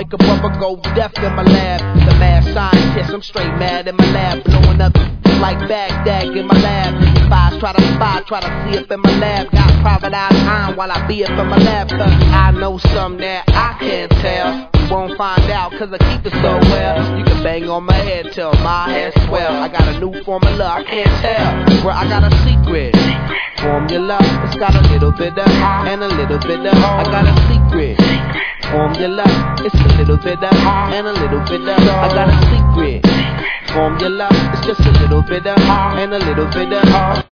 make a brother go deaf in my lab. The mad scientist, I'm straight mad in my lab. Blowing up like Baghdad in my lab. Spies try to spy, try to see up in my lab. Got private eye time while I be up in my lab. Cause I know something that I can't tell. You won't find out cause I keep it so well. You can bang on my head till my head swell. I got a new formula, I can't tell. Bro, I got a secret formula. It's got a little bit of and a little bit of. I got a secret formula. It's a little bit of and a little bit of. I got a secret formula. It's just a little bit of and a little bit of.